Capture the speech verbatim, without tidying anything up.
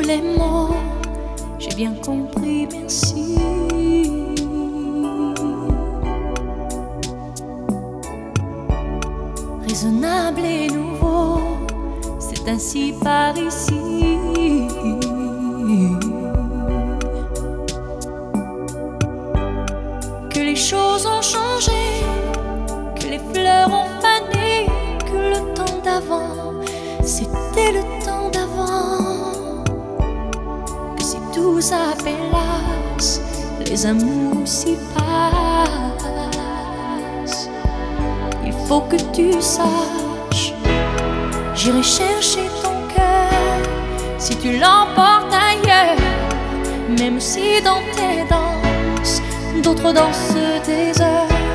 les mots, j'ai bien compris, merci. Raisonnable et nouveau, c'est ainsi par ici. Que les choses ont changé, que les fleurs ont fané, que le temps d'avant, c'était le temps d'avant. Que si tout s'appelasse, les amours s'y passent. Il faut que tu saches, j'irai chercher ton cœur si tu l'emportes ailleurs. Même si dans tes danses, d'autres dansent des heures.